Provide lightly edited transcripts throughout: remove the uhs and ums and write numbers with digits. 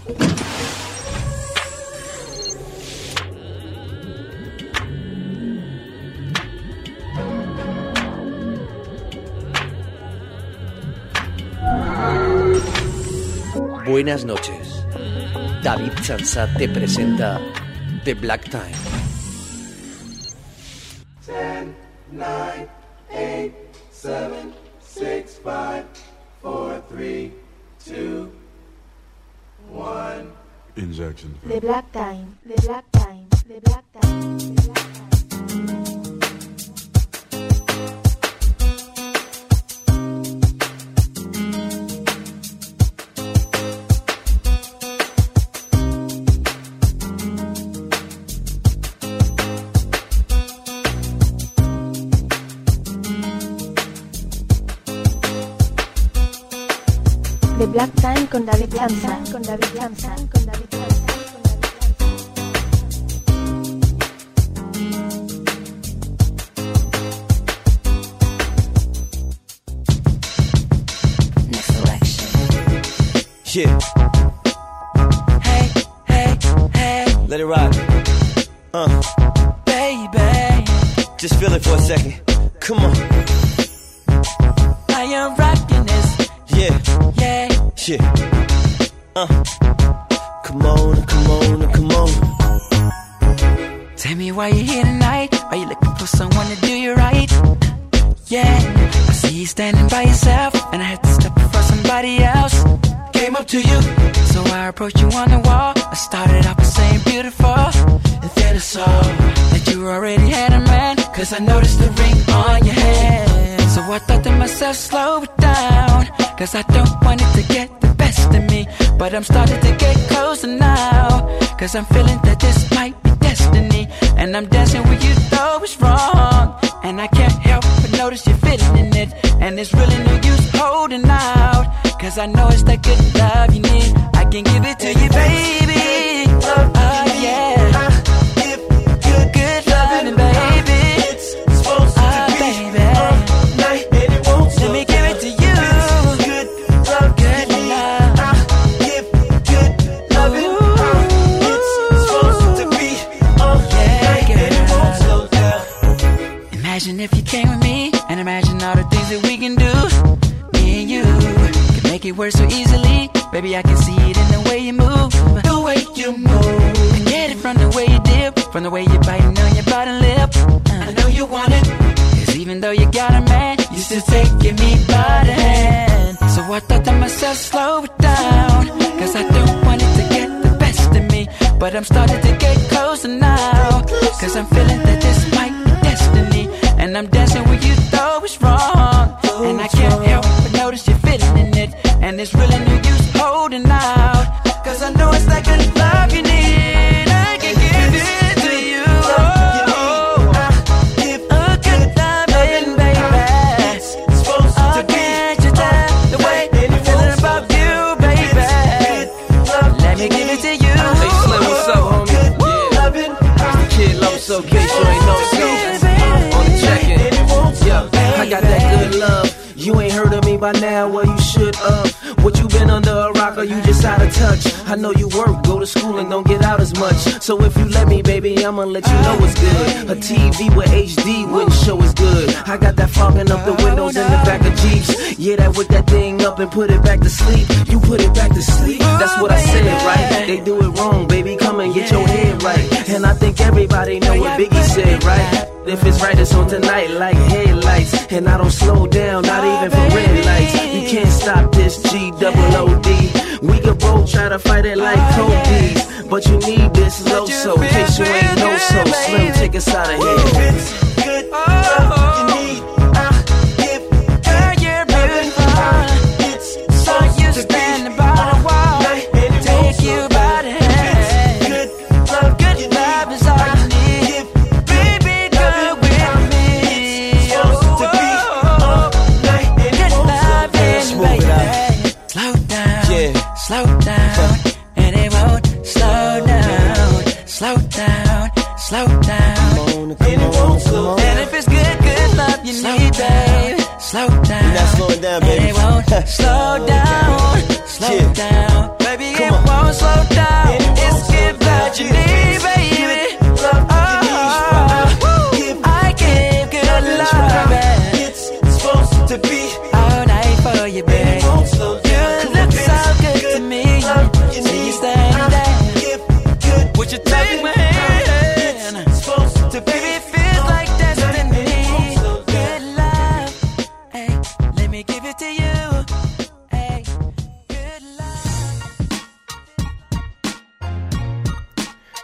Buenas noches. David Chansat te presenta The Black Time. 10, 9, 8, 7, 6, 5, 4, 3, 2, 1. Injection. The Black Time. The Black Time. The Black Time. The Black Time. The Black Time con David Chansat, con David Chansat, con David Chansat. Next selection. Yeah. Hey, hey, hey. Let it rock. Baby. Just feel it for a second. Come on. I am rocking this. Yeah. Yeah. Yeah. Come on, come on, come on. Tell me why you're here tonight. Are you looking for someone to do you right? Yeah. I see you standing by yourself, and I had to step in for somebody else. Came up to you, so I approached you on the wall. I started off by saying beautiful, and then I saw that you already had a man, cause I noticed the ring on your hand. So I thought to myself, slow it down, cause I don't want it to get the best of me. But I'm starting to get closer now, cause I'm feeling that this might be destiny. And I'm dancing with you though it's wrong, and I can't help but notice you're feeling in it. And it's really no use holding out, cause I know it's that good love you need. I can give it to you, baby. Oh yeah, good loving, baby. It's supposed to be all night, and it won't stop. Let me give it to you. Good love, good love. Give good loving. It's supposed to be all night, and it won't slow down. Imagine if you came with me, and imagine all the things that we can do. Me and you can make it work so easily. Baby, I can see it in the way you move. The way you move. I get it from the way you dip, from the way you're biting on your bottom lip. I know you want it, cause even though you got a man, you still taking me by the hand. So I thought to myself, slow it down, cause I don't want it to get the best of me. But I'm starting to get closer now, cause I'm feeling that this might be destiny. And I'm dancing with you though it's wrong, and I can't help but notice you're feeling in it. And it's really no use holding out, cause I know it's that good love you need. I can give it to you. A good loving, baby. It's supposed to be you tell the way I'm feeling about you, baby. Let me give it to you. Hey Slim, what's up, homie? Yeah, the kid loves so in case you ain't know so. On the check-in, yeah, I got that good love. You ain't heard of me by now, well you should What you been under a rock or you just out of touch? I know you work, go to school and don't get out as much. So if you let me, baby, I'ma let you know it's good. A TV with HD wouldn't show as good. I got that fogging up the windows in the back of Jeeps. Yeah, that whip that thing up and put it back to sleep. You put it back to sleep, that's what I said, right? They do it wrong, baby, come and get your head right. And I think everybody know what Biggie said, right? If it's right, it's on tonight like headlights. And I don't slow down, not even for red lights. You can't stop this G-double-O-D. We could both try to fight it like Cody's, but you need this low-so, in case you ain't know so. Slim, take us out of here. It's good love you need. Girl, you're beautiful. It's so you standing by the wall, take you by the hand. Good love is all you need. Baby, girl, with me. Good loving, baby. Slow down, slow down, and it won't slow down. Slow down, slow down, and it won't slow down. And if it's good love you need, babe, slow down. You're not slowing down, baby. And it won't slow down, slow down, baby, it won't slow down.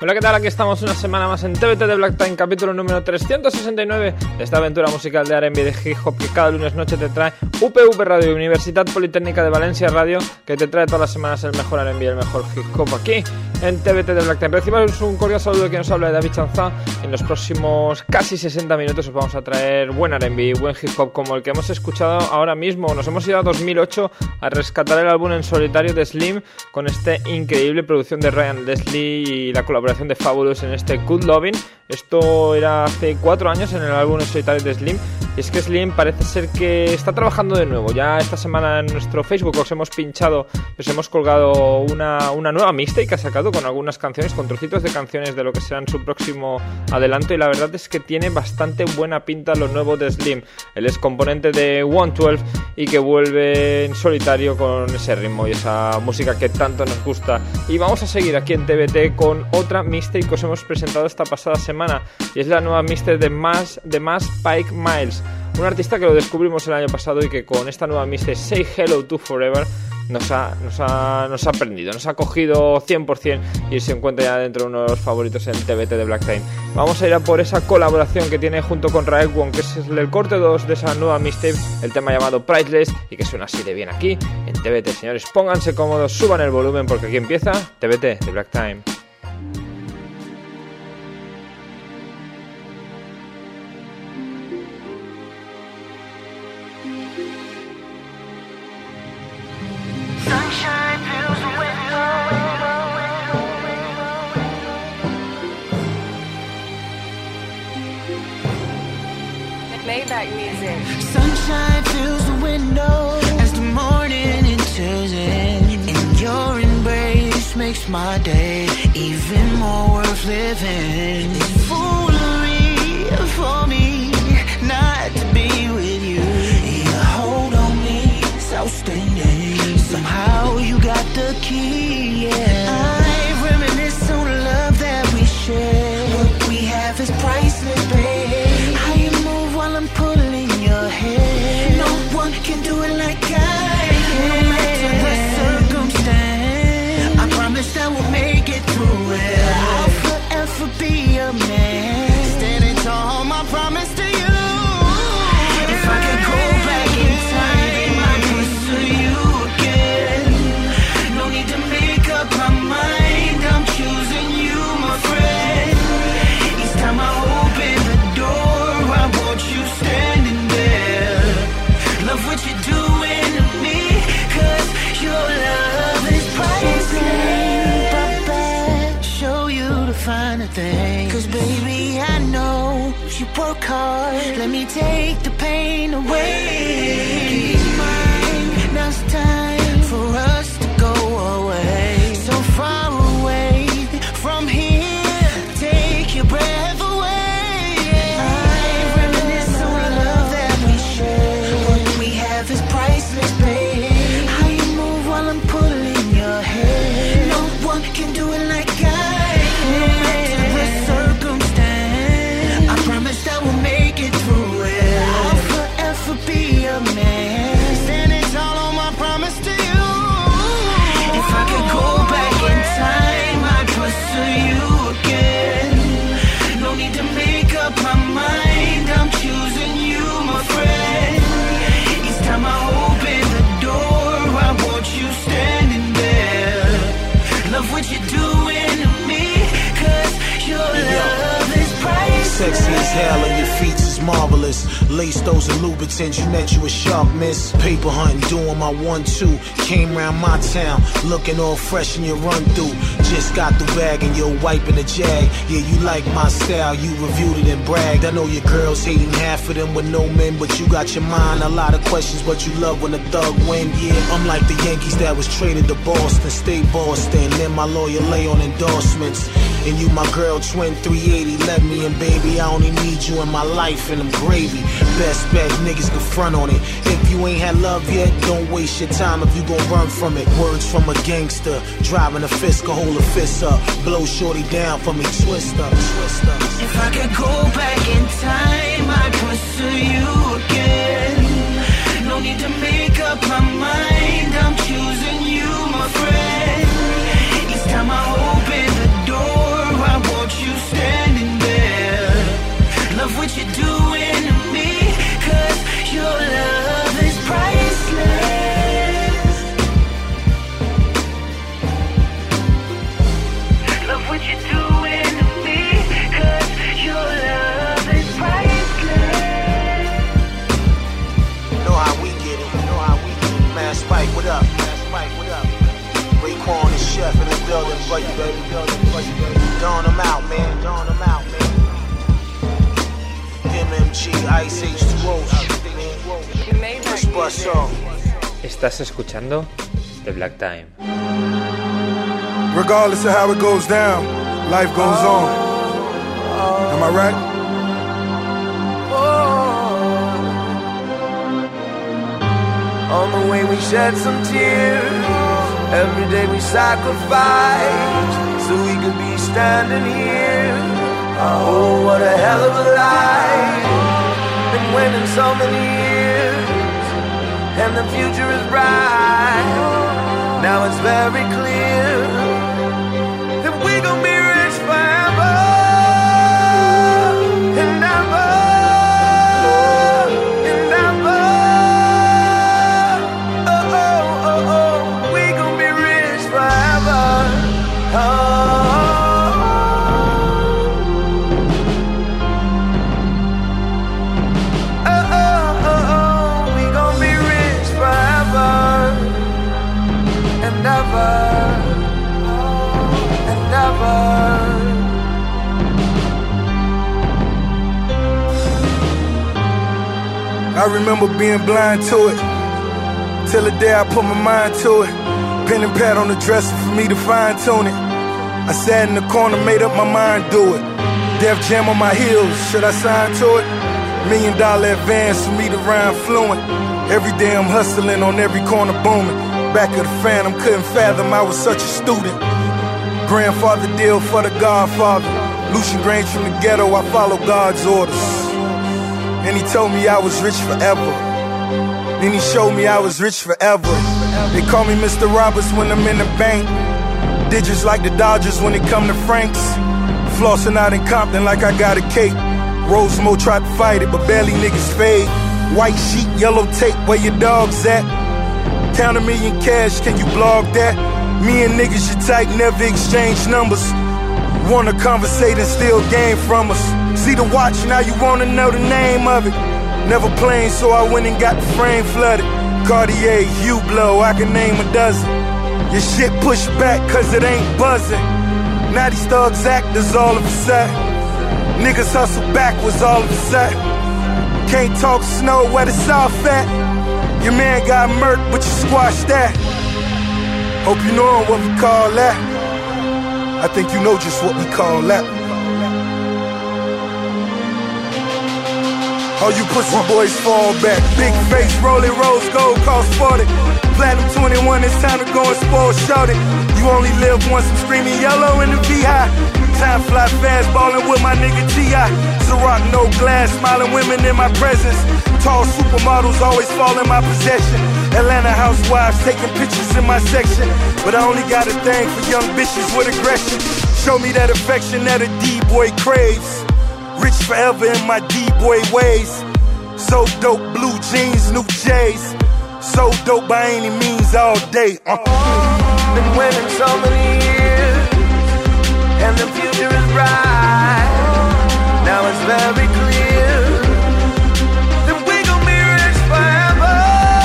Hola, ¿qué tal? Aquí estamos una semana más en TBT de Black Time, capítulo número 369 de esta aventura musical de R&B de hip hop que cada lunes noche te trae UPV Radio, Universidad Politécnica de Valencia Radio, que te trae todas las semanas el mejor R&B y el mejor hip hop aquí en TBT de Black Time. Recibamos un cordial saludo de quien nos habla, de David Chanza. En los próximos casi 60 minutos os vamos a traer buen R&B, buen hip hop como el que hemos escuchado ahora mismo. Nos hemos ido a 2008 a rescatar el álbum en solitario de Slim con esta increíble producción de Ryan Leslie y la colaboración de Fabulous en este Good Lovin'. Esto era hace 4 años en el álbum en solitario de Slim. Y es que Slim parece ser que está trabajando de nuevo. Ya esta semana en nuestro Facebook os hemos pinchado, os hemos colgado una nueva mixtape que ha sacado con algunas canciones, con trocitos de canciones de lo que serán su próximo adelanto. Y la verdad es que tiene bastante buena pinta lo nuevo de Slim. Él es componente de 112 y que vuelve en solitario con ese ritmo y esa música que tanto nos gusta. Y vamos a seguir aquí en TBT con otra mixtape que os hemos presentado esta pasada semana, y es la nueva mixtape de Mass Pike Miles, un artista que lo descubrimos el año pasado y que con esta nueva mixtape Say Hello to Forever nos ha prendido, nos ha cogido 100% y se encuentra ya dentro de uno de los favoritos en TBT de Black Time. Vamos a ir a por esa colaboración que tiene junto con Raekwon, que es el corte 2 de esa nueva mixtape, el tema llamado Priceless, y que suena así de bien aquí en TBT. Señores, pónganse cómodos, suban el volumen porque aquí empieza TBT de Black Time. Sunshine fills the window as the morning enters in, and your embrace makes my day even more worth living. It's foolery for me not to be with you. Your hold on me is outstanding. Somehow you got the key, yeah. I reminisce on the love that we share. What we have is priceless, babe. How you move while I'm pulling your hair. No one can do it like I can. No matter the circumstance, I promise that we'll make it through it. I'll forever be a man, standing tall, my promise to you. If I could go back in time, I'd pursue you again. No need to make up my mind, I'm choosing you, my friend. Each time I open the door, I want you standing there. Love what you're doing to me, 'cause your love is priceless. Show you the finer things, 'cause baby I know you work hard. Let me take the pain away. Keep mine, now it's time for us to go away. So far away from here, take your breath away. I reminisce on the love that we share. What we have is priceless, babe. How you move while I'm pulling your hair. No one can do it like I can. No matter the circumstance, I promise that we'll make it through it. I'll forever be a man, standing tall on my promise to you. If I could go back in time, I'd pursue you again. No need to make up my mind, I'm choosing you, my friend. Each time I open the door, I want you standing there. Love what you're doing to me, 'cause your love is priceless. Sexy as hell and your features marvelous. Lace those and Louboutins, you met you a sharp miss. Paper hunting, doing my 1-2. Came round my town, looking all fresh in your run through. Just got the bag and you're wiping the jag. Yeah, you like my style, you reviewed it and bragged. I know your girls hating, half of them with no men, but you got your mind. A lot of questions, but you love when a thug win. Yeah, I'm like the Yankees that was traded to Boston. Stay Boston, then my lawyer lay on endorsements. And you my girl, twin 380, let me in, baby. I only need you in my life and I'm gravy. Best bet, niggas can front on it. If you ain't had love yet, don't waste your time if you gon' run from it. Words from a gangster, driving a fist, can hold a fist up. Blow shorty down for me, twist up, twist up. If I could go back in time, I'd pursue you again. No need to make up my mind, I'm choosing you, my friend. Each time I open the door, I Chef in the building for you, baby. Dawn them out, man. MMG, Ice H2O, man. Let's bust off. Estás escuchando The Black Time. Regardless of how it goes down, life goes on. Am I right? On the way we shed some tears. Every day we sacrifice so we could be standing here. Oh, what a hell of a life. Been waiting so many years, and the future is bright. Now it's very clear that we gon' be rich forever and ever. I remember being blind to it, till the day I put my mind to it. Pen and pad on the dresser for me to fine tune it. I sat in the corner, made up my mind, do it. Def Jam on my heels, should I sign to it? $1 million advance for me to rhyme fluent. Every day I'm hustling on every corner booming. Back of the Phantom, couldn't fathom I was such a student. Grandfather deal for the Godfather. Lucian Grange from the ghetto, I follow God's orders. And he told me I was rich forever. Then he showed me I was rich forever. They call me Mr. Roberts when I'm in the bank. Digits like the Dodgers when it come to Franks. Flossing out in Compton like I got a cake. Rosemo tried to fight it, but barely niggas fade. White sheet, yellow tape, where your dogs at? Count $1 million cash, can you blog that? Me and niggas you type, never exchange numbers. Wanna conversate and steal game from us. See the watch, now you wanna know the name of it. Never playing, so I went and got the frame flooded. Cartier, Hublot, I can name a dozen. Your shit pushed back cause it ain't buzzing. Now these thugs actors all of a sudden. Niggas hustle backwards all of a sudden. Can't talk snow where the south at. Your man got murked but you squashed that. Hope you know what we call that. I think you know just what we call that. All you pussy boys fall back. Big face, rolling rose gold, cost 40. Platinum 21, it's time to go and spoil shorty. You only live once, I'm screaming yellow in the VI. Time fly fast, ballin' with my nigga T.I. Ciroc, no glass, smiling women in my presence. Tall supermodels always fall in my possession. Atlanta housewives taking pictures in my section. But I only got a thing for young bitches with aggression. Show me that affection that a D-boy craves. Rich forever in my D-boy ways. So dope, blue jeans, new J's. So dope by any means all day. Been waiting so many years, and the future is bright. Now it's very clear that we gon' be rich forever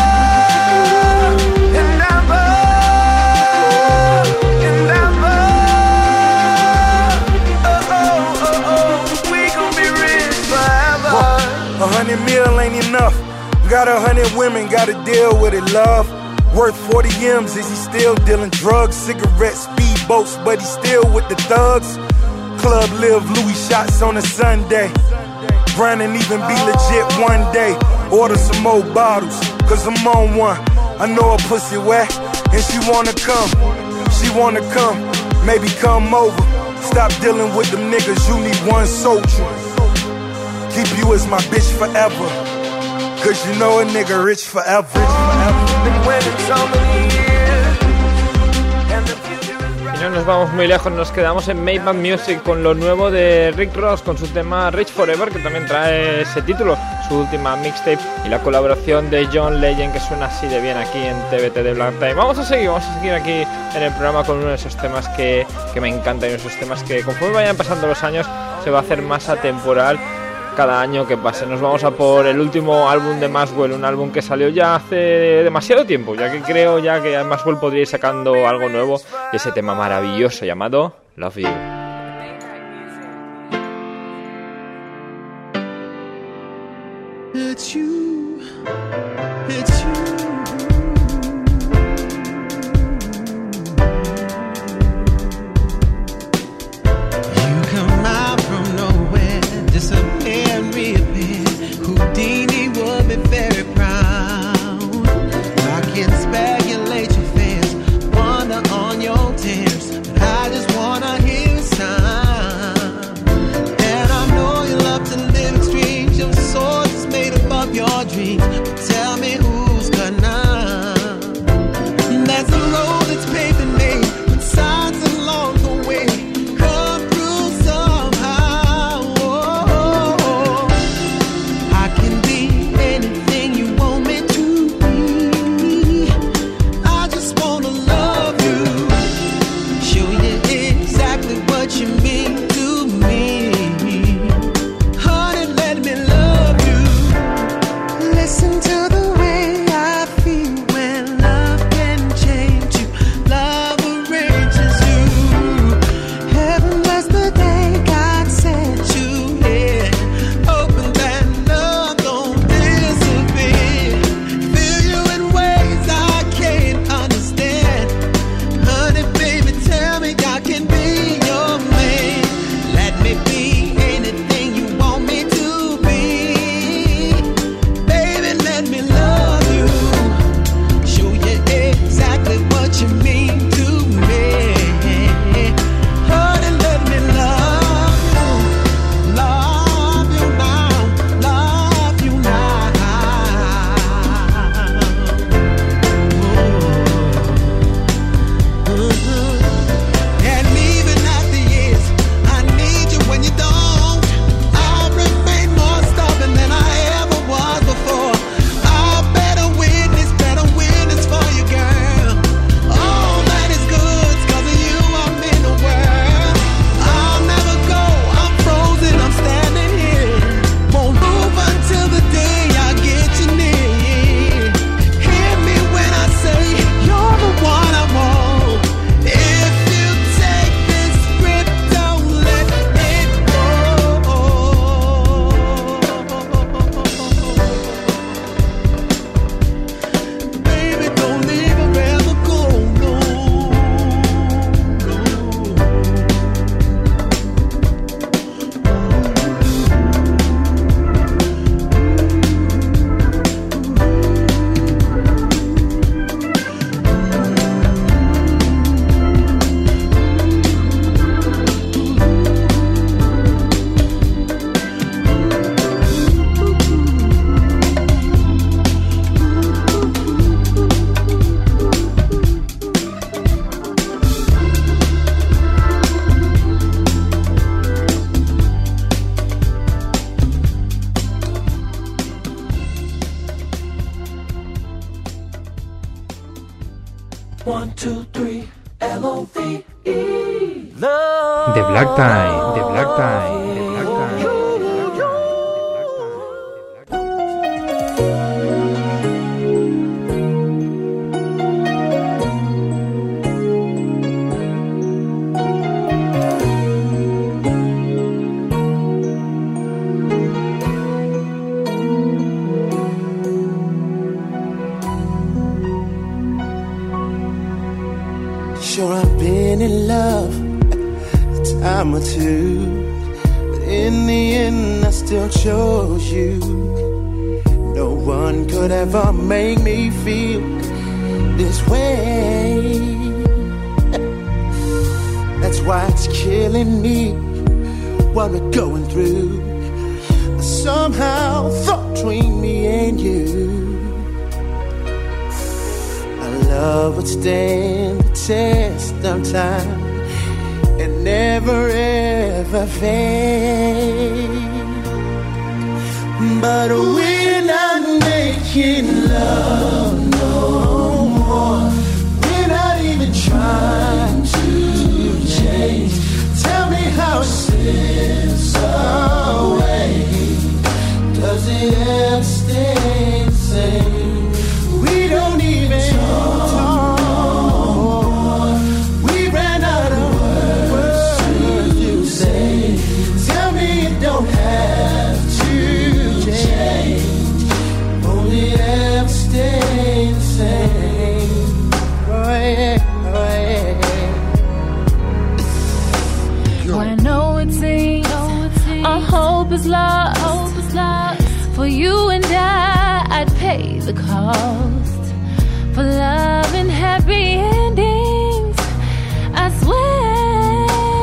and ever and ever. We gon' be rich forever. 100 mil ain't enough. Got 100 women, gotta deal with it, love. Worth 40 M's, is he still dealing drugs? Cigarettes, speedboats, but he still with the thugs. Club live, Louis shots on a Sunday. Brandon even be legit one day. Order some more bottles, cause I'm on one. I know a pussy wet, and she wanna come. She wanna come, maybe come over. Stop dealing with them niggas, you need one soldier. Keep you as my bitch forever. Cause you know a nigga rich forever. Been waiting so many years, and the future is bright. Y no nos vamos muy lejos, nos quedamos en Maybach Music con lo nuevo de Rick Ross, con su tema Rich Forever, que también trae ese título, su última mixtape, y la colaboración de John Legend, que suena así de bien aquí en TBT de Black Time. Vamos a seguir aquí en el programa con uno de esos temas que me encantan, y uno de esos temas que conforme vayan pasando los años se va a hacer más atemporal. cada año que pase. Nos vamos a por el último álbum de Maxwell, un álbum que salió ya hace demasiado tiempo, ya que creo ya que Maxwell podría ir sacando algo nuevo, y ese tema maravilloso llamado Love You. It's you, it's you. You come out from nowhere, disappear and reappear. Houdini would be very proud. I can speculate your fears, wonder on your tears, but I just wanna hear a sound. And I know you love to live extremes, your soul made above your dreams. Tell me who's gonna. That's the road that's paved and made with signs along the way. Come through somehow. Oh, I can be anything you want me to be. I just wanna love you, show you exactly what you mean to me. Honey, let me love you. Listen to the way I feel when love can change you. Love arranges you. Heaven bless the day God sent you here. Hoping that love don't disappear. Feel you in ways I can't understand. Honey, baby, tell me I can be your man. Let me be anything you want me to be. Baby, let me love you, show you exactly what you mean to me. Honey, let me love you now, love you now. And even after years, I need you when you don't. I'll remain more stubborn than I ever was before. I'll better witness for you, girl. All that is good's 'cause of you I'm in the world. I'll never go, I'm frozen, I'm standing here. Won't move until the day I get you near. Hear me when I say you're the one I want. If you take this grip, don't let it go. Baby, don't leave or ever go, no, The Black Tie, The Black Tie, The Black Tie. Sure, I've been in love a time or two, but in the end I still chose you. No one could ever make me feel this way. That's why it's killing me what we're going through. Somehow thought between me and you, love would stand the test of time and never ever fade. But we're not making love no more. We're not even trying to change. Tell me how it slips away. is lost. For you and I'd pay the cost. For love and happy endings, I swear,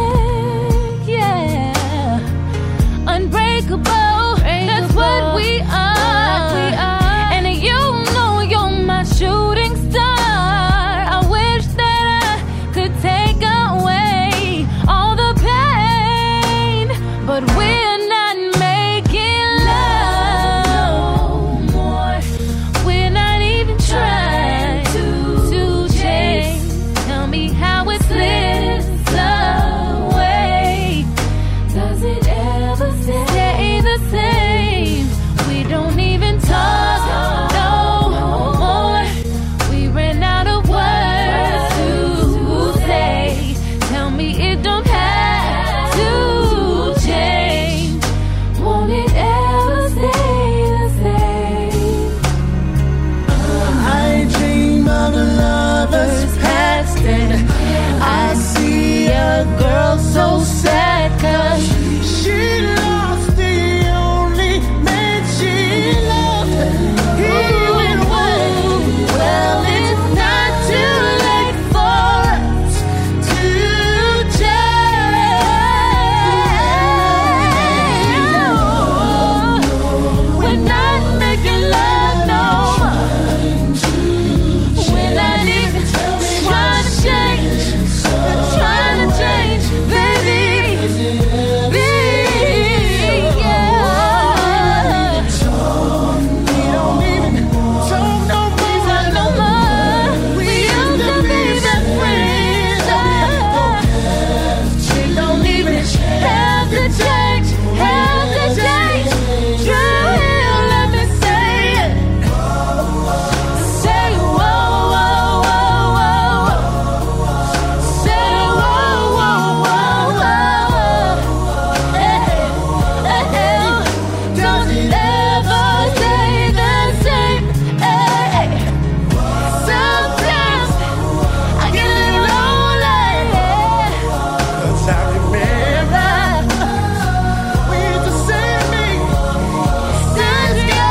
yeah. Unbreakable, that's what we are. And you know you're my shooting star. I wish that I could take away all the pain, but we're not making love no more. We're not even trying to change. Tell me how it slips away. Does it ever stay the same? We don't even talk no more. We ran out of words to say. Tell me it don't have to change. Won't it ever stay the same? I dream of lovers past and I see a girl so sad 'cause she lost the only man she loved. He went away. Well, it's not too late for us to change. We're not making love no more. We're not even trying to change. Trying to change, baby. Yeah. We don't even talk no more. We used to be best friends. We don't even have to change. Girl, let me say it. Say whoa, whoa, whoa, whoa. Say whoa, whoa, whoa, whoa. Hey, hey, don't ever stay the same. Hey, sometimes I get a little lonely. 'Cause I remember we used to say me, let's go.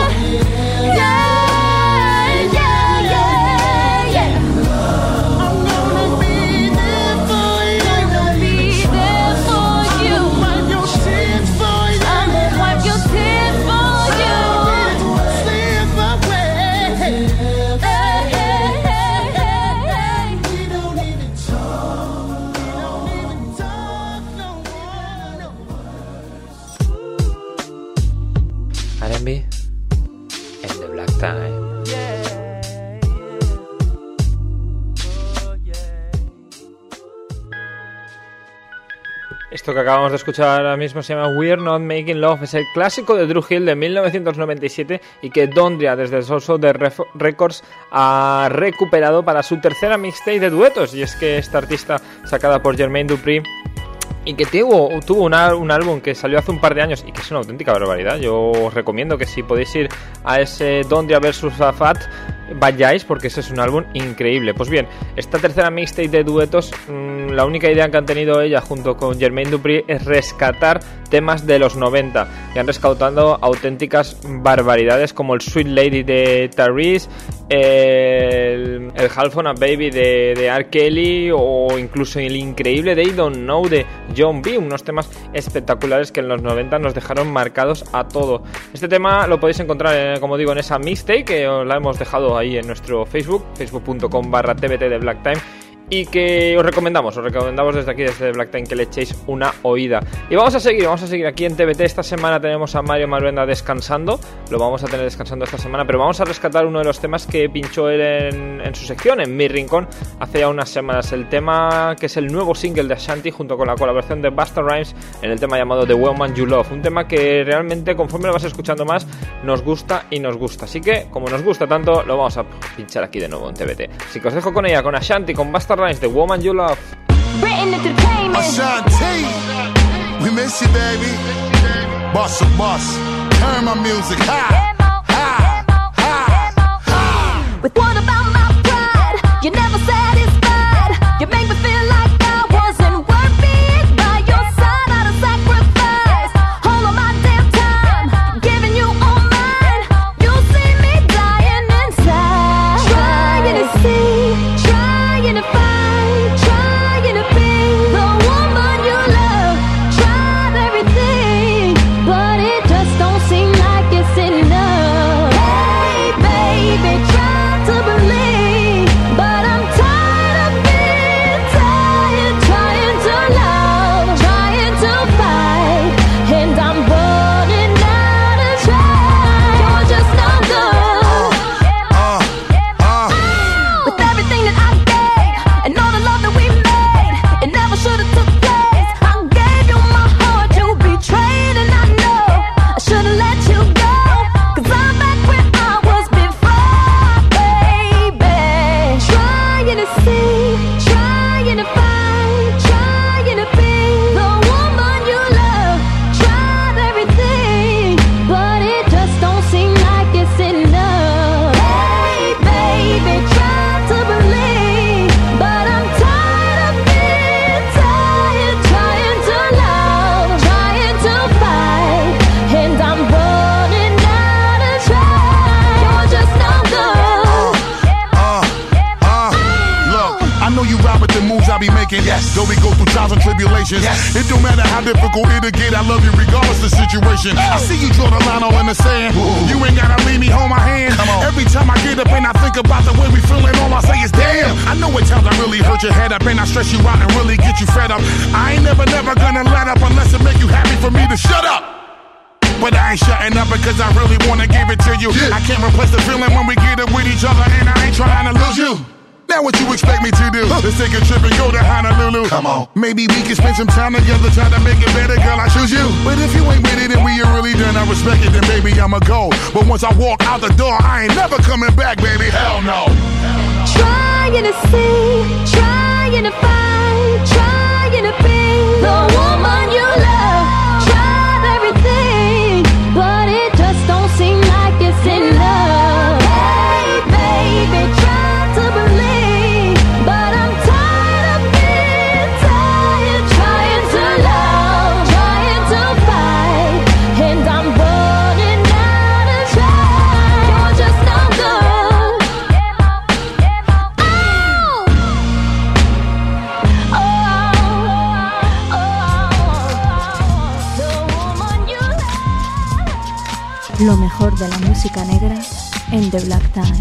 Yeah, yeah, yeah, yeah. I'm gonna be there for you. I'm gonna be there for you. Wipe your tears for you. I'm gonna wipe your tears for you. Slip away. Hey, hey, hey, hey. We don't even talk. We don't even talk no more. R&B en The Black Time. Esto que acabamos de escuchar ahora mismo se llama We're Not Making Love. Es el clásico de Dru Hill de 1997 y que Dondria desde Soso de Records ha recuperado para su tercera mixtape de duetos. Y es que esta artista, sacada por Jermaine Dupri y que tuvo un álbum que salió hace un par de años y que es una auténtica barbaridad. Yo os recomiendo que si podéis ir a ese Dondria vs Afat, vayáis, porque ese es un álbum increíble. Pues bien, esta tercera mixtape de duetos, la única idea que han tenido ella junto con Jermaine Dupri es rescatar temas de los 90 y han rescatado auténticas barbaridades como el Sweet Lady de Tyrese, el Half on a Baby de R. Kelly o incluso el increíble They Don't Know de John B, unos temas espectaculares que en los 90 nos dejaron marcados a todo. Este tema lo podéis encontrar, como digo, en esa mixtape que os la hemos dejado ahí en nuestro Facebook, facebook.com/TBT de Black Time, y que os recomendamos desde aquí, desde Black Time, que le echéis una oída. Y vamos a seguir aquí en TBT. Esta semana tenemos a Mario Maruenda descansando, lo vamos a tener descansando esta semana, pero vamos a rescatar uno de los temas que pinchó él en su sección, en Mi Rincón, hace ya unas semanas. El tema que es el nuevo single de Ashanti junto con la colaboración de Busta Rhymes en el tema llamado The Woman You Love, un tema que realmente conforme lo vas escuchando más nos gusta y nos gusta, así que como nos gusta tanto lo vamos a pinchar aquí de nuevo en TBT. Así que os dejo con ella, con Ashanti, con Busta Rhymes, The Woman You Love. Ashanti, we miss you, baby. Boss of boss, turn my music high, high, high, high. With what about my pride? You're never satisfied. You make me feel like I wasn't worth it. By your side, I'd sacrifice all of my same. Yes. Though we go through trials and tribulations. Yes. It don't matter how difficult it'll get, I love you regardless of the situation. I see you draw the line all in the sand. You ain't gotta leave me, hold my hand. Every time I get up and I think about the way we feeling, all I say is damn. I know at times I really hurt your head up and I stress you out and really get you fed up. I ain't never gonna let up unless it make you happy for me to shut up. But I ain't shutting up because I really wanna give it to you. I can't replace the feeling when we get it with each other, and I ain't trying to lose you. Now what you expect me to do? Let's take a trip and go to Honolulu. Come on. Maybe we can spend some time together, try to make it better, girl, I choose you. But if you ain't with it and we are really done, I respect it, then baby, I'ma go. But once I walk out the door, I ain't never coming back, baby, hell no. Trying to see, trying to find, trying to be the woman you love. Tried everything, but it just don't seem like it's enough. Hey, baby, try to believe, but I'm tired of being tired. Trying to love, trying to fight, and I'm running out of time. You're just no good. Lo mejor de la música negra en The Black Time.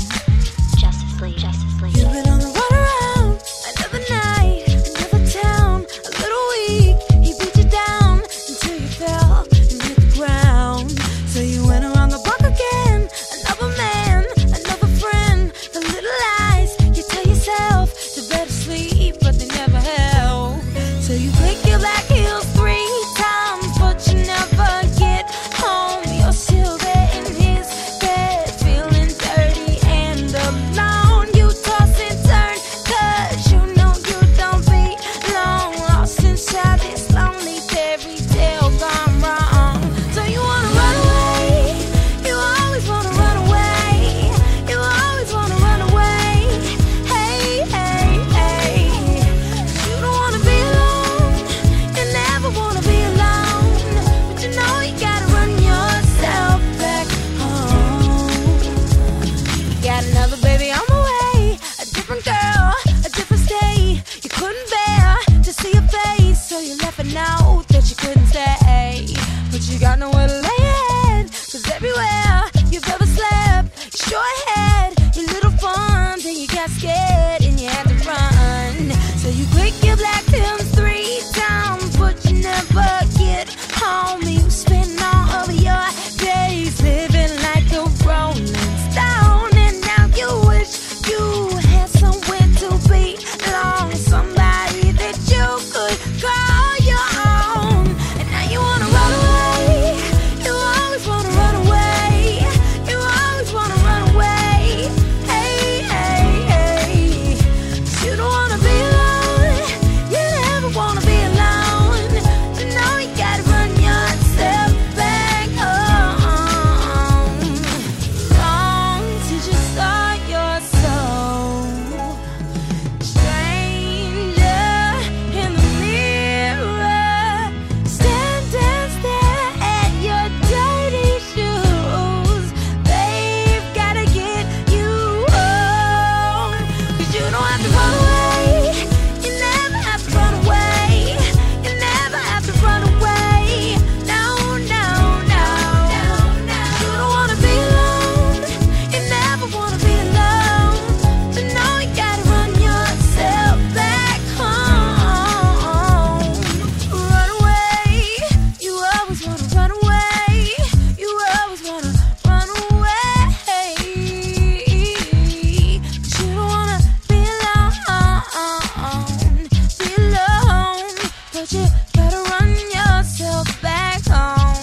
You've been on the run around, another night, another town, a little weak. He beat you down until you fell and hit the ground. So you went around the block again, another man, another friend. The little lies you tell yourself to better sleep, but they never help. So you click your black heels 3 times, but you never get home. You're still there in his bed, feeling dirty and alone. You toss and turn, 'cause you know you don't belong. Lost inside this lonely fairy tale gone wrong. So you wanna run away, you always wanna run away, you always wanna run away. Hey, hey, hey, you don't wanna be alone, you never wanna be alone. But you know you gotta run yourself back home. Got another baby on the way, a different girl, a different state. You couldn't bear to see her face, so you left a note that you couldn't stay. But you got nowhere to lay your head, 'cause everywhere you've ever slept, you sure had your little fun, then you got scared and you had to run. So you click your black Timbs 3 times, but you never get home. You spend all of your days living like a rolling stone, and now you wish you had somewhere to belong, somebody that you could call your own. And now you wanna run away, you always wanna run away, you always wanna run away. Hey, hey, hey, 'cause you don't wanna be alone, you never wanna be alone. You know you gotta run yourself back home. Long since you saw your soul, stranger in the mirror, stand and stare at your dirty shoes. They've gotta get you home, 'cause you don't have to run away, you never have to run away, you never have to run away. No, no, no, you don't wanna be alone, you never wanna be alone. You know you gotta run yourself back home. Run away, you always wanna run away, you always wanna run away. 'Cause you don't wanna be alone, but you gotta run yourself back home.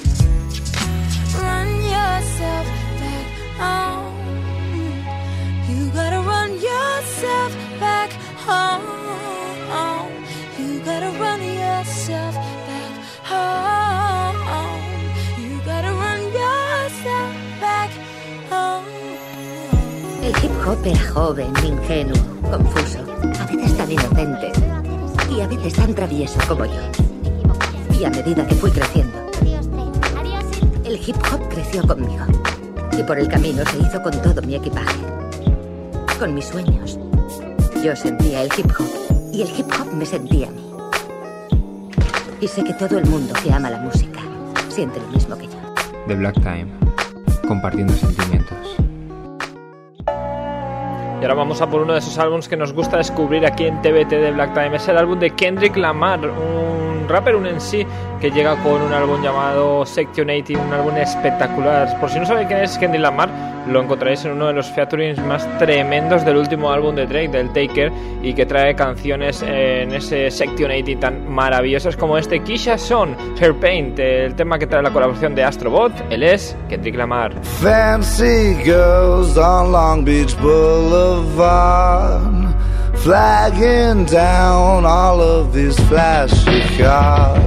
Run yourself back home. You gotta run yourself back home. You gotta run yourself back home. You gotta run yourself back home. El hip hop era joven, ingenuo, confuso, a veces tan inocente y a veces tan travieso como yo. Y a medida que fui creciendo, el hip hop creció conmigo y por el camino se hizo con todo mi equipaje, con mis sueños. Yo sentía el hip hop Y el hip hop me sentía a mí. Y sé que todo el mundo que ama la música siente lo mismo que yo. The Black Time, compartiendo sentimientos. Y ahora vamos a por uno de esos álbumes que nos gusta descubrir aquí en TBT de Black Time. Es el álbum de Kendrick Lamar, un rapper, un MC, que llega con un álbum llamado Section 80, un álbum espectacular. Por si no sabéis quién es Kendrick Lamar, lo encontraréis en uno de los featurings más tremendos del último álbum de Drake, del Taker, y que trae canciones en ese Section 80 tan maravillosas como este Keisha Son, Her Paint, el tema que trae la colaboración de Astrobot. Él es Kendrick Lamar. Fancy girls on Long Beach Boulevard, flagging down all of these flashy cars.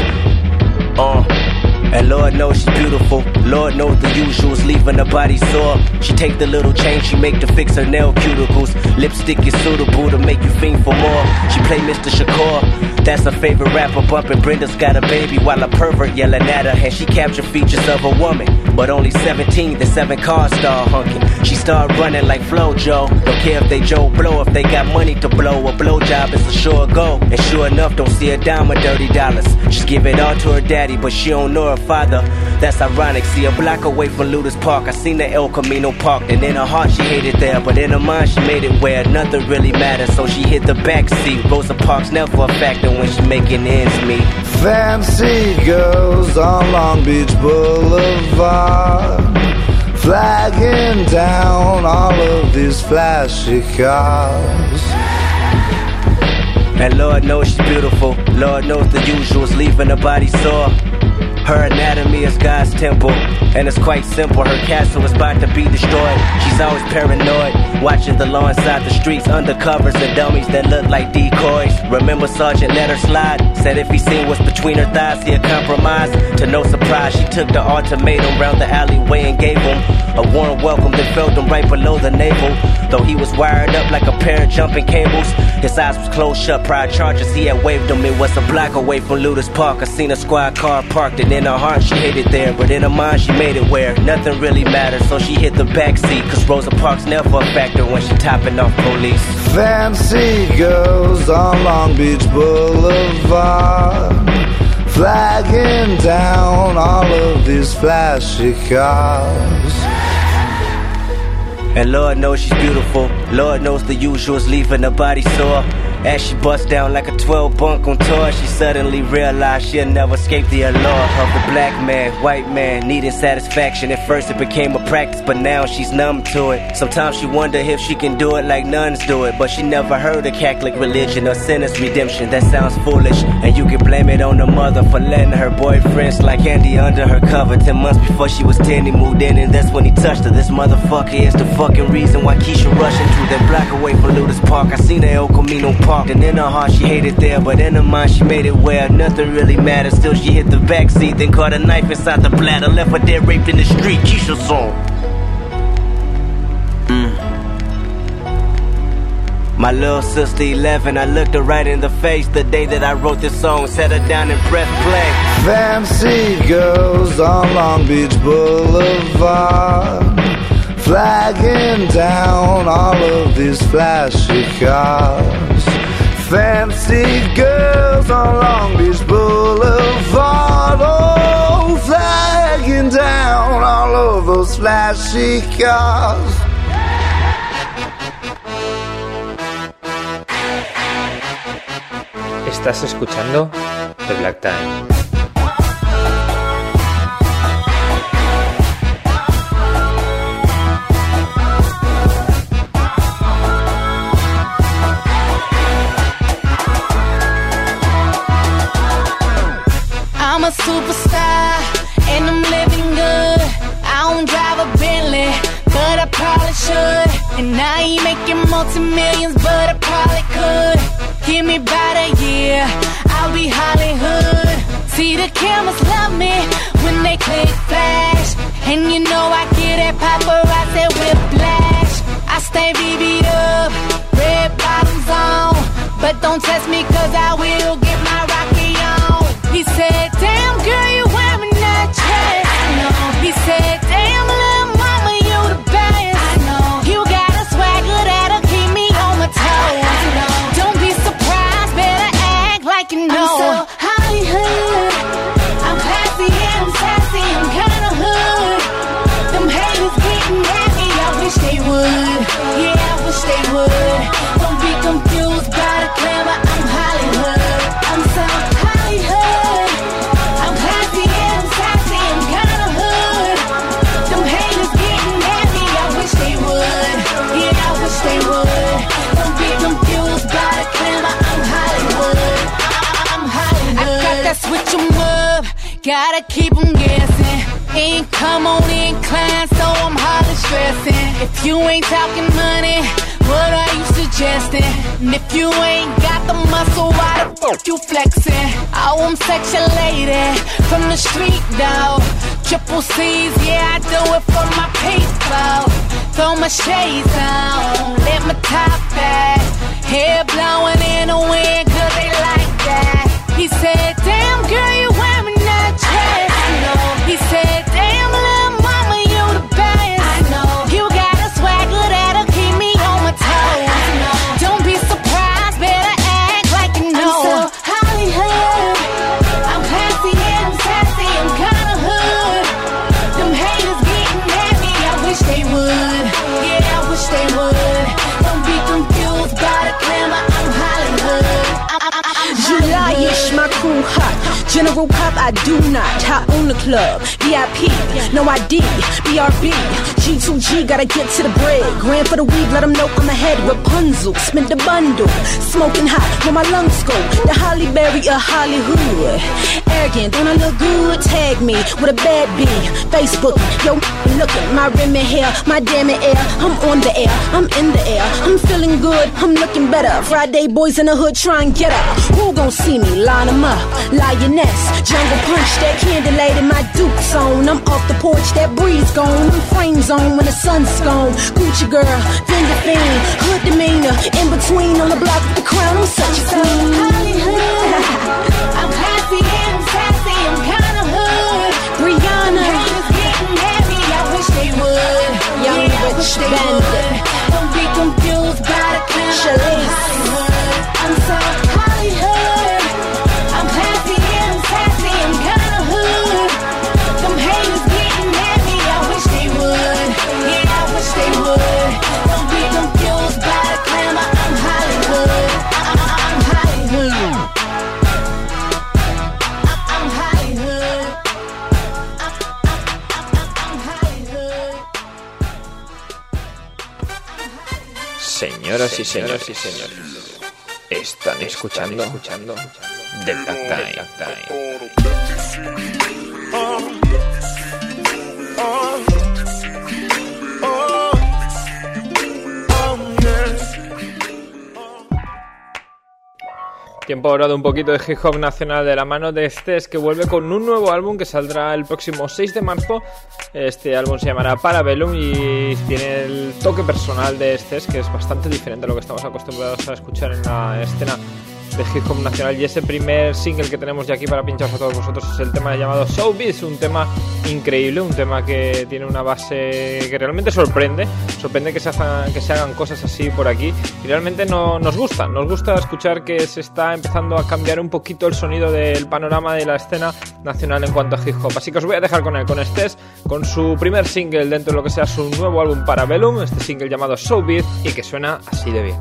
And Lord knows she's beautiful. Lord knows the usuals, leaving her body sore. She take the little change she make to fix her nail cuticles. Lipstick is suitable to make you fiend for more. She play Mr. Shakur, that's her favorite rapper. Bumping Brenda's got a baby while a pervert yelling at her. And she captured features of a woman, but only 17. The 7 cars start honking. She start running like Flojo. Don't care if they Joe Blow, if they got money to blow. A blowjob is a sure go. And sure enough, don't see a dime of dirty dollars. Just give it all to her daddy, but she don't know her father. That's ironic, see a block away from Ludus Park. I seen the El Camino parked, and in her heart she hated there, but in her mind she made it where nothing really matters. So she hit the back seat. Rosa Parks never a factor when she making ends meet. Fancy girls on Long Beach Boulevard, flagging down all of these flashy cars. And Lord knows she's beautiful. Lord knows the usuals, leaving her body sore. Her anatomy is God's temple, and it's quite simple. Her castle is about to be destroyed. She's always paranoid, watching the law inside the streets, undercovers and dummies that look like decoys. Remember Sergeant let her slide, said if he seen what's between her thighs, he'd compromise. To no surprise, she took the ultimatum round the alleyway and gave him a warm welcome that felt him right below the navel. Though he was wired up like a pair of jumping cables, his eyes was closed shut. Prior charges he had waived them. It was a block away from Ludus Park. I seen a squad car parked, and in her heart she hated there, but in her mind she made it where nothing really mattered. So she hit the backseat, cause Rosa Parks never a factor when she topping off police. Fancy girls on Long Beach Boulevard, flagging down all of these flashy cars. And Lord knows she's beautiful. Lord knows the usuals, leaving her body sore. As she busts down like a 12 bunk on tour, she suddenly realized she'll never escape the allure of the black man, white man, needing satisfaction. At first it became a practice, but now she's numb to it. Sometimes she wonder if she can do it like nuns do it, but she never heard of Catholic religion or sinner's redemption. That sounds foolish, and you can blame it on the mother for letting her boyfriend slide candy under her cover. 10 months before she was 10, he moved in, and that's when he touched her. This motherfucker is the fucking reason why Keisha rushing through that block away from Ludus Park. I seen the El Camino park, and in her heart she hated there, but in her mind she made it where nothing really mattered. Still she hit the backseat, then caught a knife inside the bladder, left her dead raped in the street. Keisha Song. My little sister 11, I looked her right in the face the day that I wrote this song, set her down and pressed play. Fancy girls on Long Beach Boulevard, flagging down all of these flashy cars. Fancy girls on Long Beach Boulevard, oh, flagging down all of those flashy cars. Estás escuchando The Black Time. I'm a superstar and I'm living good. I don't drive a Bentley, but I probably should. And I ain't making multi-millions, but I probably could. Give me about a year, I'll be Hollywood. See the cameras love me when they click flash. And you know I get that paparazzi whiplash. I stay BB'd up, red bottoms on. But don't test me cause I will get my Rocky on. He said, damn girl, you wearing that dress. I know. He said, damn little mama, you the best. I know. You got a swagger that'll keep me on my toes. I know. Don't be surprised switch 'em up, gotta keep 'em guessing. Income on incline, so I'm hardly stressing. If you ain't talking money, what are you suggesting? And if you ain't got the muscle, why the fuck you flexing? Oh, I'm such a lady from the street, though. Triple C's, yeah, I do it for my people. Throw my shades on, let my top back. Hair blowing in the wind, 'cause they like that. He said, damn girl, you wearing that dress. I know. He said, damn little mama, you the best. I know. You got a swagger that'll keep me on my toes. I know. Don't be surprised, better act like you know. I'm so Hollywood, I'm classy and I'm sassy, I'm kinda hood. Them haters getting at me, I wish they would. Yeah, I wish they would. Don't be confused by the glamour, I'm Hollywood. July-ish, my crew hot. General Pop, I do not. Hot on the club. VIP, no ID. BRB, G2G, gotta get to the bread. Grand for the weed, let them know I'm ahead. Rapunzel, spin the bundle. Smoking hot, where my lungs go. The Holly Berry of Hollywood. Arrogant, don't I look good? Tag me with a bad B. Facebook, yo, look at my rim and hair. My damn air, I'm on the air. I'm in the air. I'm feeling good, I'm looking better. Friday boys in the hood try and get up. Who gon' see me? Line 'em up. Lioness, jungle punch, that candlelight in my Duke's on. I'm off the porch, that breeze gone. I'm frames on when the sun's gone. Gucci girl, finger fiend, hood demeanor. In between on the block with the crown, I'm such a queen. I'm classy and I'm sassy, I'm kinda hood. Rihanna, haters getting heavy, I wish they would. Young yeah, I rich wish they bandit. would. Don't be confused by the clown. Hollywood, I'm so Hollywood. I'm classy and I'm sassy, I'm kinda hood. Them haters getting heavy, I wish they would. Yeah, I wish they would. Don't be confused by the glamour, I'm Hollywood. I'm Hollywood. I'm Hollywood. I'm Hollywood. Señoras y señores, están escuchando The Black Time. Tiempo ahora de un poquito de hip hop nacional de la mano de Estés, que vuelve con un nuevo álbum que saldrá el próximo 6 de marzo. Este álbum se llamará Parabellum y tiene el toque personal de Estés, que es bastante diferente a lo que estamos acostumbrados a escuchar en la escena de hip hop nacional. Y ese primer single que tenemos de aquí para pincharos a todos vosotros es el tema llamado Showbiz, un tema increíble, un tema que tiene una base que realmente sorprende que se hagan cosas así por aquí, y realmente nos gusta escuchar que se está empezando a cambiar un poquito el sonido del panorama de la escena nacional en cuanto a hip hop. Así que os voy a dejar con él, con Estés, con su primer single dentro de lo que sea su nuevo álbum Parabellum, este single llamado Showbiz, y que suena así de bien.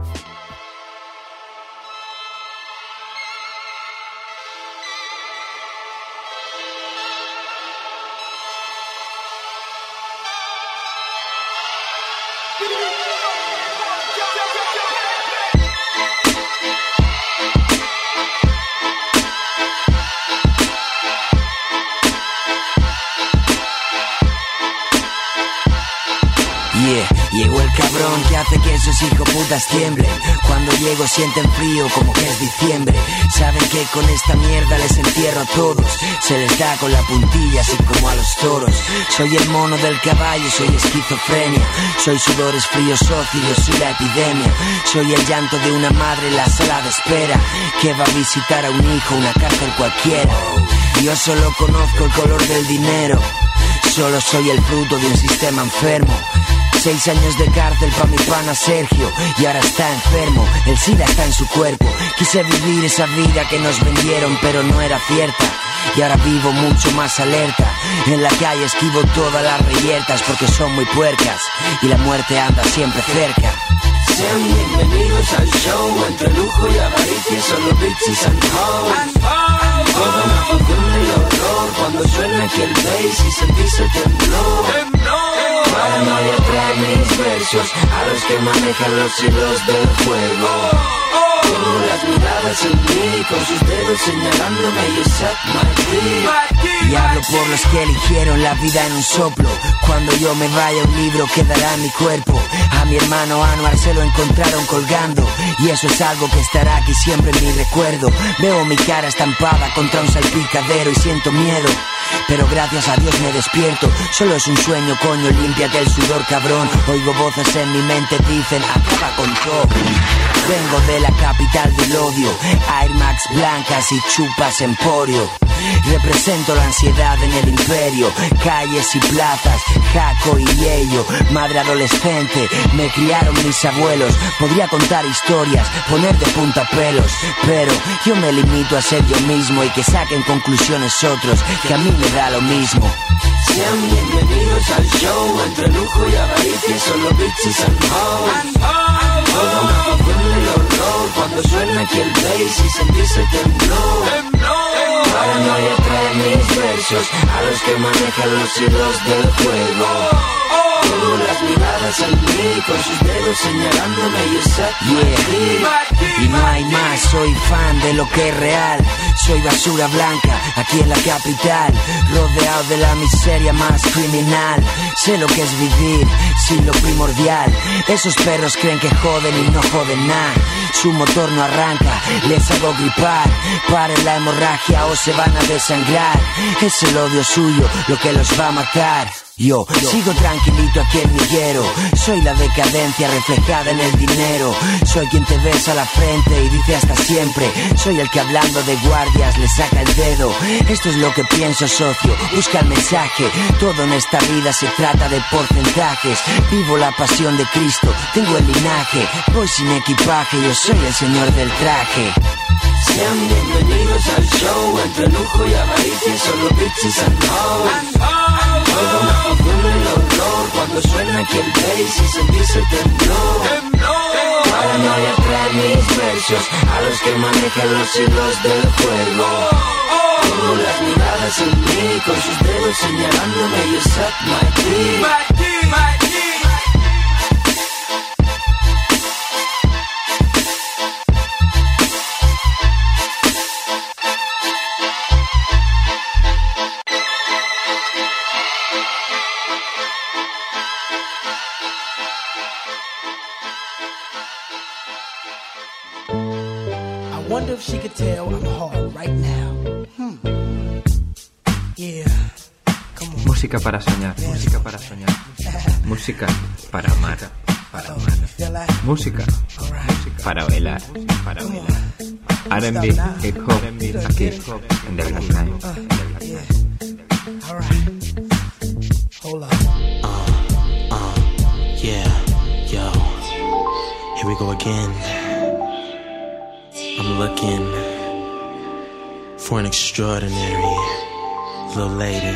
Llegó el cabrón que hace que esos hijoputas tiemblen. Cuando llego sienten frío como que es diciembre. Saben que con esta mierda les entierro a todos. Se les da con la puntilla así como a los toros. Soy el mono del caballo, soy esquizofrenia. Soy sudores fríos óxidos, soy la epidemia. Soy el llanto de una madre en la sala de espera, que va a visitar a un hijo, una cárcel cualquiera. Yo solo conozco el color del dinero. Solo soy el fruto de un sistema enfermo. 6 años de cárcel pa' mi pana Sergio, y ahora está enfermo, el SIDA está en su cuerpo. Quise vivir esa vida que nos vendieron pero no era cierta, y ahora vivo mucho más alerta. En la calle esquivo todas las reyertas porque son muy puercas, y la muerte anda siempre cerca. Sean bienvenidos al show, entre lujo y avaricia, solo bitches and hoes. Toda una función del horror, cuando suena aquí el bass y sentís el temblor. Paranoia trae mis versos, a los que manejan los hilos del fuego. Tengo las miradas en mí mí, con sus dedos señalándome, you suck my dick. Y hablo por los que eligieron la vida en un soplo. Cuando yo me vaya un libro quedará en mi cuerpo. A mi hermano Anuar se lo encontraron colgando, y eso es algo que estará aquí siempre en mi recuerdo. Veo mi cara estampada contra un salpicadero y siento miedo, pero gracias a Dios me despierto. Solo es un sueño, coño, límpiate el sudor, cabrón. Oigo voces en mi mente, dicen, acaba con todo. Vengo de la capital del odio, Air Max blancas y chupas Emporio. Represento la ansiedad en el imperio, calles y plazas, Jaco y Yello. Madre adolescente, me criaron mis abuelos. Podría contar historias, poner de punta pelos, pero yo me limito a ser yo mismo y que saquen conclusiones otros, que a mí me da lo mismo. Sean bienvenidos al show, entre lujo y avaricia, solo bitches and hoes. Toda una función del horror, cuando suena aquí el bass y sentirse temblor. Paranoia trae mis versos a los que manejan los hilos del juego. Tengo las miradas en mí, con sus dedos señalándome, you suck my dick. Y no hay más, soy fan de lo que es real. Soy basura blanca, aquí en la capital, rodeado de la miseria más criminal. Sé lo que es vivir sin lo primordial. Esos perros creen que joden y no joden nada. Su motor no arranca, les hago gripar. Paren la hemorragia o se van a desangrar. Es el odio suyo lo que los va a matar. Yo sigo tranquilito aquí en mi hierro. Soy la decadencia reflejada en el dinero. Soy quien te besa la frente y dice hasta siempre. Soy el que hablando de guardias le saca el dedo. Esto es lo que pienso, socio, busca el mensaje. Todo en esta vida se trata de porcentajes. Vivo la pasión de Cristo, tengo el linaje. Voy sin equipaje, yo soy el señor del traje. Sean bienvenidos al show, entre lujo y avaricia, solo bitches and hoes. Toda una función del horror, cuando suena aquí el bass y sentirse temblor. Paranoia trae mis versos a los que manejan los hilos del juego. Tengo las miradas en mí, con sus dedos señalándome, you suck my dick. I wonder if she could tell I'm hard right now. Yeah. Come on. Música para soñar, música para soñar. Música para amar, para amar. Música para bailar, para bailar. R&B, hip hop, aquí en The Black Time. Hold up. Yeah, yo. Here we go again. I'm looking for an extraordinary little lady.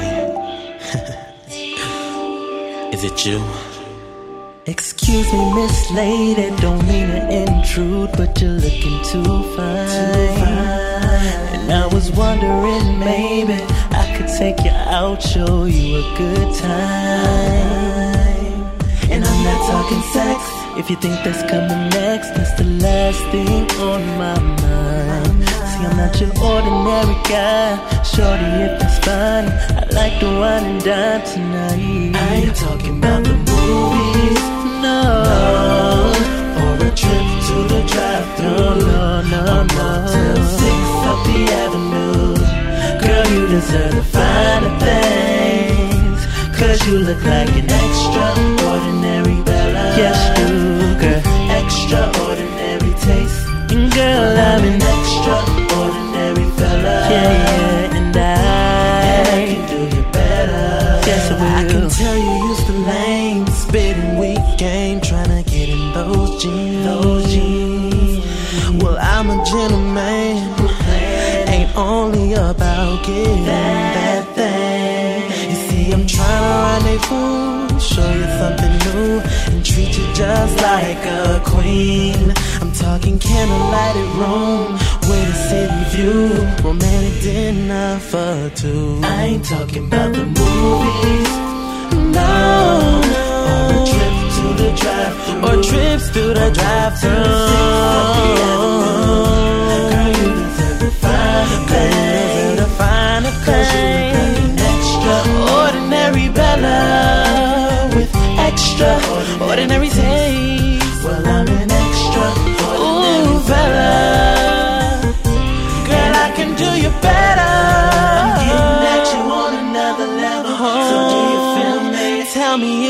Is it you? Excuse me, Miss Lady, don't mean to intrude, but you're looking too fine. And I was wondering, maybe I could take you out, show you a good time. And I'm not talking sex. If you think that's coming next, that's the last thing on my mind. See, I'm not your ordinary guy. Shorty, if that's fine, I'd like to wine and dine tonight. I ain't talking about the movies, no. Or a trip to the drive-thru, no. Motel 6 up the avenue. Girl, you deserve the finer things, 'cause you look like an extraordinary Bella. Yes, you do, girl. Extraordinary taste. And girl, I'm an extraordinary fella. Yeah, and I can do you better. Yes, I will. I can tell you used to lame, spitting weak game, trying to get in those jeans. Well, I'm a gentleman, ain't only about getting that thing. You see, I'm trying to rendezvous, show you something new, and treat you just like a queen. I'm talking candlelighted room with a city view, romantic dinner for two. I ain't talking about the movies, no. Or a trip to the drive-thru, or trips to the drive-thru. Girl, you deserve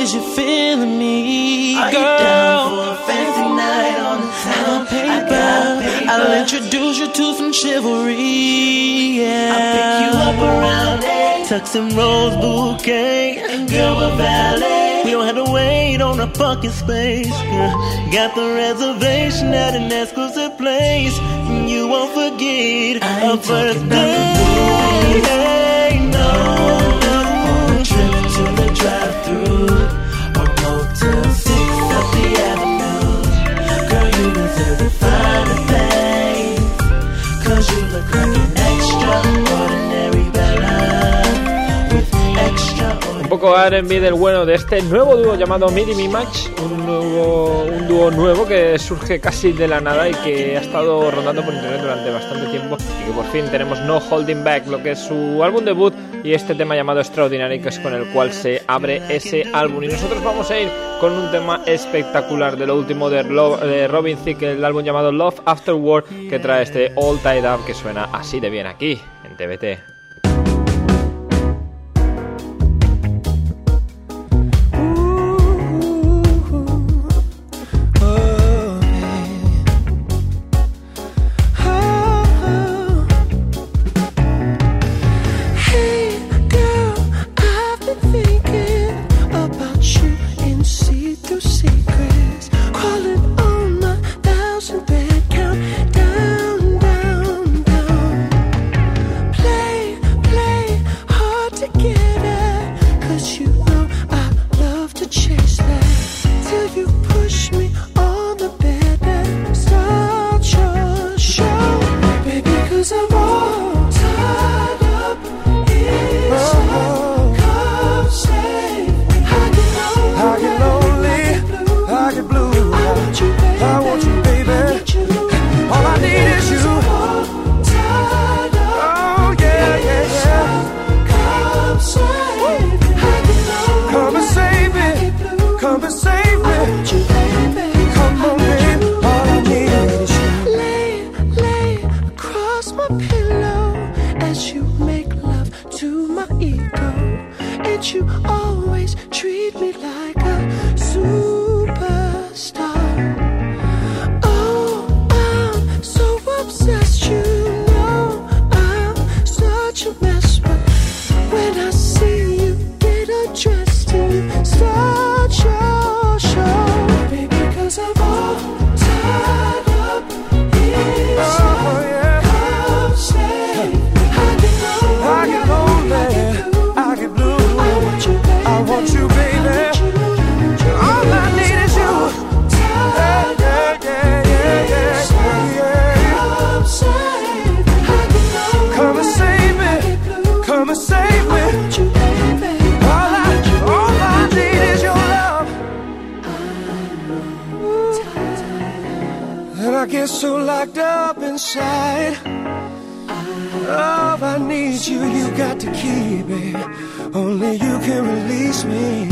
is you feeling me, Are girl? you down for a fancy night on the town? Paper. I'll introduce you to some chivalry. Yeah, I'll pick you up around 8. Tuck and rose bouquet, and girl, we're valet. We don't have to wait on a fucking space, girl. Got the reservation at an exclusive place, and you won't forget our first day. Hey, no, trip to the drive-thru or Motel 6 up the avenue. Girl, you deserve to find a thing, 'cause you look like an extraordinary Bella with extraordinary. Un poco R&B del bueno de este nuevo dúo llamado Miri Me Match, un dúo nuevo que surge casi de la nada y que ha estado rondando por internet durante bastante tiempo y que por fin tenemos No Holding Back, lo que es su álbum debut, y este tema llamado Extraordinary, que es con el cual se abre ese álbum. Y nosotros vamos a ir con un tema espectacular de lo último de Robin Thicke, el álbum llamado Love After War, que trae este All Tied Up que suena así de bien aquí en TBT. So locked up inside. Love, I need you, you got to keep it. Only you can release me.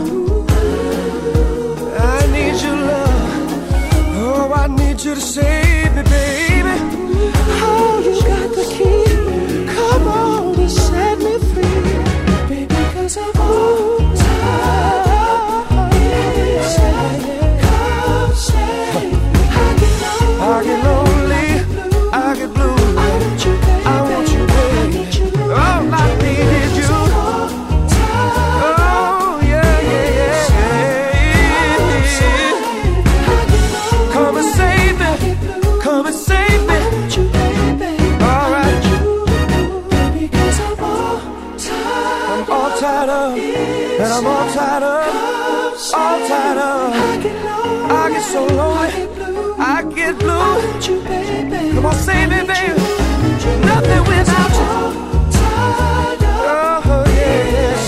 I need your love. Oh, I need you to save me, baby. Oh, you got the key. Come on and set me free, baby, 'cause I'm all tied up inside. Come save me. I get lonely, I get blue. I want you, baby. All I need is you. Oh, yeah, yeah, yeah. Come and save me. Come and save me. All right. Because I'm all tied up. And I'm all tied up. All tied up. I get so lonely. I get blue. Come on, save me, baby. Nothing without you. Oh, yeah.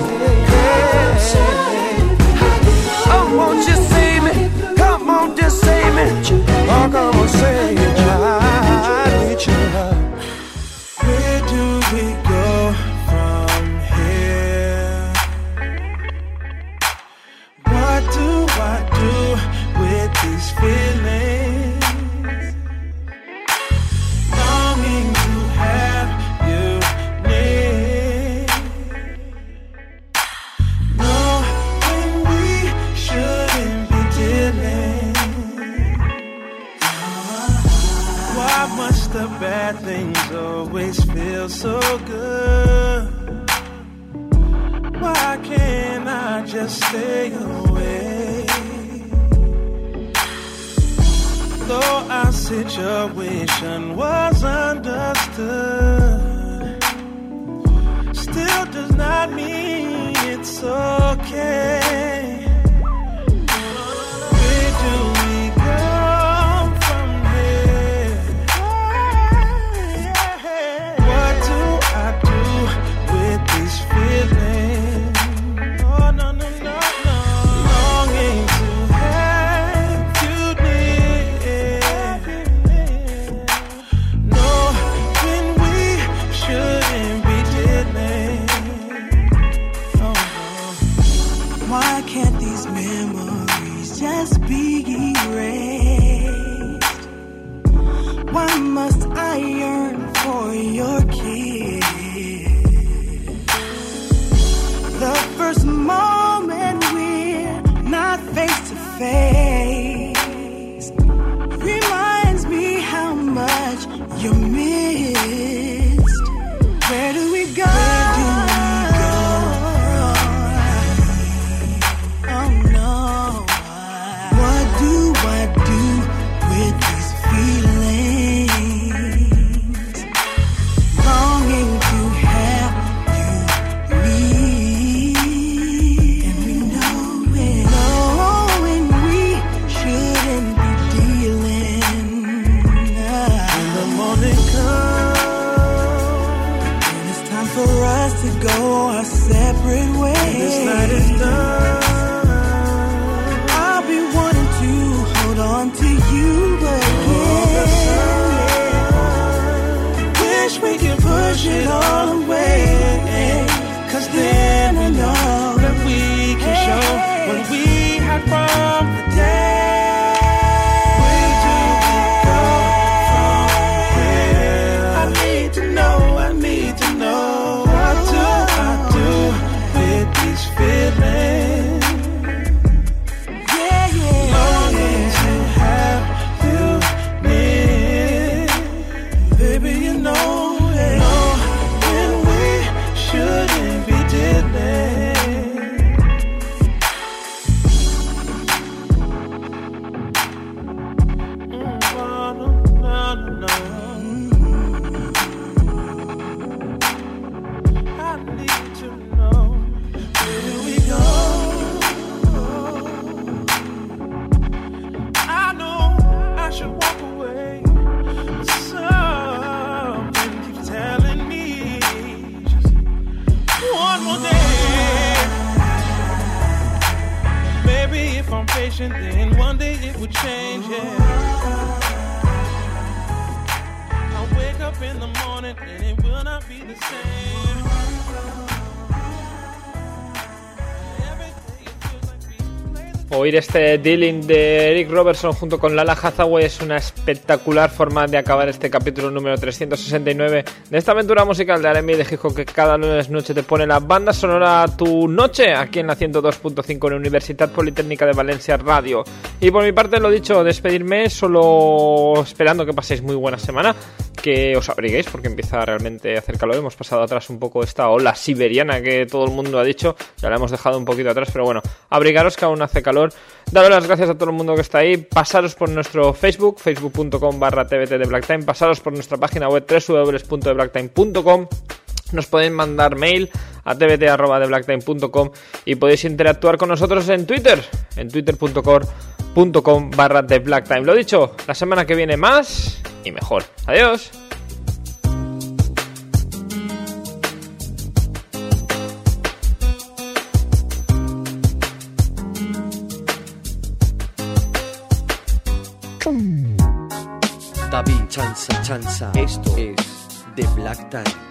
Oh, won't you save me? Come on, just save me. Oh, come on, save me. I need you. Where do we go from here? What do I do with these feelings? always feel so good. Why can't I just stay away? Though our situation was understood, still does not mean it's okay. Where do we go from here? What do I do with these feelings? Oh, no, no, no, no. Longing to have you near. No, when we shouldn't be dealing. Oh, no. Why can't these memories just be erased? Why must I yearn for your kiss? The first moment we're not face to face reminds me how much you missed. Where do we go? Oh no. What do I do with these feelings? Longing to have you near. And we know it. Knowing we shouldn't be dealing. When the morning comes And it's time for us to go our separate ways. this night is done, I'll be wanting to hold on to you again. Wish we could push it all away. 'cause then we know that we can show what we had from the day. Where do we go from here? I need to know, I need to know. What do I do with these feelings? Yeah, yeah. Longing to have you near. Baby, you know it. Know when we shouldn't be dealing. No, no, no. I need to know, where do we go? I know I should walk away. Something keeps telling me just one more day. Maybe if I'm patient, then one day it would change, yeah. I'll wake up in the morning and it will not be the same. Oír este Dealing de Eric Robertson junto con Lala Hathaway es una espectacular forma de acabar este capítulo número 369 de esta aventura musical de R&B de hip hop que cada lunes noche te pone la banda sonora a tu noche aquí en la 102.5 en Universitat Politécnica de Valencia Radio. Y por mi parte, lo dicho, despedirme solo esperando que paséis muy buena semana, que os abriguéis porque empieza realmente a hacer calor. Hemos pasado atrás un poco esta ola siberiana que todo el mundo ha dicho, ya la hemos dejado un poquito atrás, pero bueno, abrigaros que aún hace calor. Daros las gracias a todo el mundo que está ahí. Pasaros por nuestro Facebook, facebook.com/tvt de Black Time. Pasaros por nuestra página web www.thebblacktime.com. Nos podéis mandar mail a tbt@thebblacktime.com y podéis interactuar con nosotros en Twitter, en twitter.com/thebblacktime. Lo dicho, la semana que viene más y mejor. Adiós. David Chanza, esto es The Black Time.